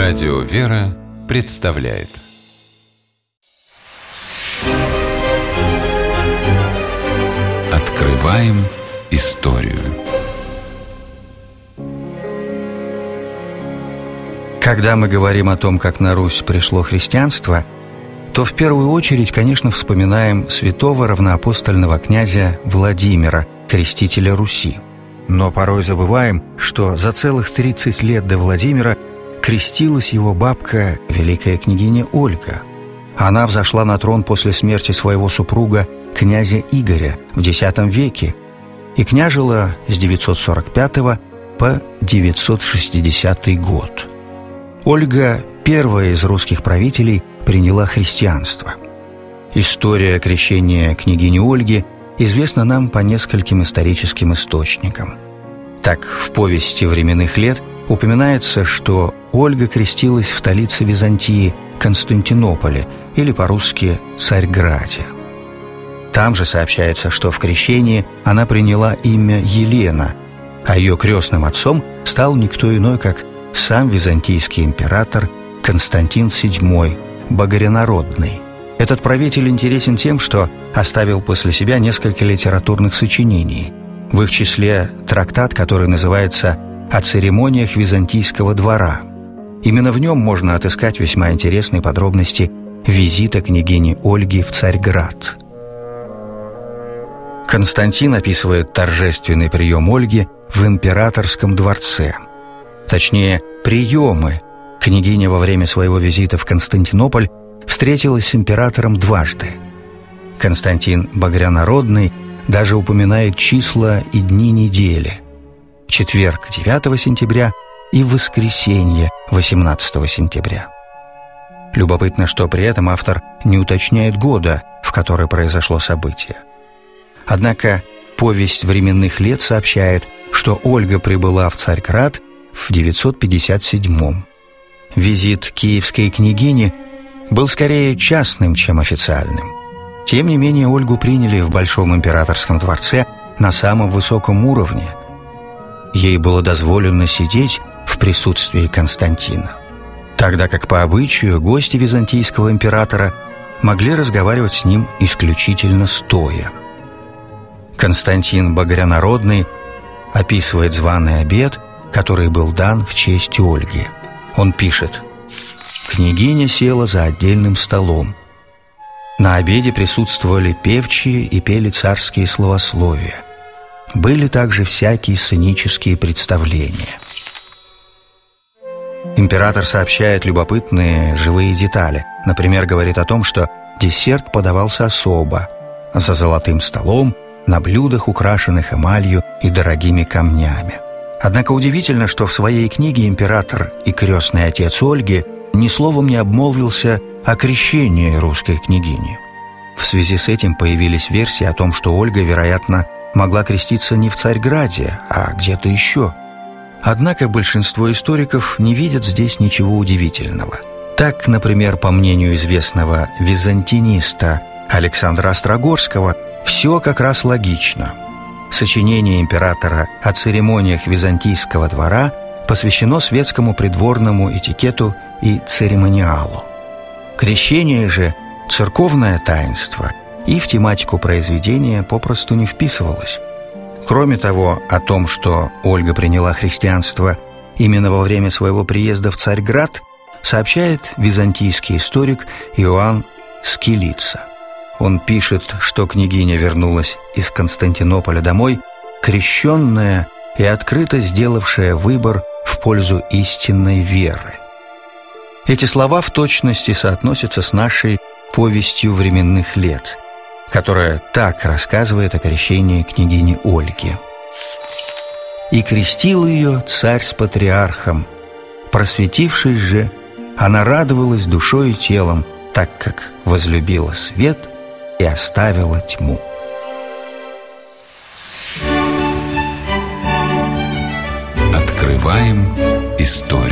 Радио «Вера» представляет Открываем историю. Когда мы говорим о том, как на Русь пришло христианство, то в первую очередь, конечно, вспоминаем святого равноапостольного князя Владимира, крестителя Руси. Но порой забываем, что за целых 30 лет до Владимира крестилась его бабка, великая княгиня Ольга. Она взошла на трон после смерти своего супруга, князя Игоря, в X веке и княжила с 945 по 960 год. Ольга, первая из русских правителей, приняла христианство. История крещения княгини Ольги известна нам по нескольким историческим источникам. Так, в повести временных лет упоминается, что Ольга крестилась в столице Византии Константинополе, или по-русски Царьграде. Там же сообщается, что в крещении она приняла имя Елена, а ее крестным отцом стал никто иной, как сам византийский император Константин VII Богорянародный. Этот правитель интересен тем, что оставил после себя несколько литературных сочинений, в их числе трактат, который называется «О церемониях византийского двора». Именно в нем можно отыскать весьма интересные подробности визита княгини Ольги в Царьград. Константин описывает торжественный прием Ольги в императорском дворце. Точнее, приемы. Княгиня во время своего визита в Константинополь встретилась с императором дважды. Константин Богорянародный даже упоминает числа и дни недели: в четверг 9 сентября и в воскресенье 18 сентября. Любопытно, что при этом автор не уточняет года, в который произошло событие. Однако повесть временных лет сообщает, что Ольга прибыла в Царьград в 957-м. Визит киевской княгини был скорее частным, чем официальным. Тем не менее, Ольгу приняли в Большом императорском дворце на самом высоком уровне. Ей было дозволено сидеть в присутствии Константина, тогда как по обычаю гости византийского императора могли разговаривать с ним исключительно стоя. Константин Богорянародный описывает званый обед, который был дан в честь Ольги. Он пишет: «Княгиня села за отдельным столом. На обеде присутствовали певчие и пели царские словословия. Были также всякие сценические представления». Император сообщает любопытные живые детали. Например, говорит о том, что десерт подавался особо, за золотым столом, на блюдах, украшенных эмалью и дорогими камнями. Однако удивительно, что в своей книге император и крестный отец Ольги ни словом не обмолвился о крещении русской княгини. В связи с этим появились версии о том, что Ольга, вероятно, могла креститься не в Царьграде, а где-то еще. Однако большинство историков не видят здесь ничего удивительного. Так, например, по мнению известного византиниста Александра Острогорского, все как раз логично. Сочинение императора о церемониях византийского двора посвящено светскому придворному этикету и церемониалу. Крещение же – церковное таинство, и в тематику произведения попросту не вписывалось. Кроме того, о том, что Ольга приняла христианство именно во время своего приезда в Царьград, сообщает византийский историк Иоанн Скилица. Он пишет, что княгиня вернулась из Константинополя домой, крещенная и открыто сделавшая выбор в пользу истинной веры. Эти слова в точности соотносятся с нашей повестью временных лет, которая так рассказывает о крещении княгини Ольги. «И крестил ее царь с патриархом. Просветившись же, она радовалась душой и телом, так как возлюбила свет и оставила тьму». Открываем историю.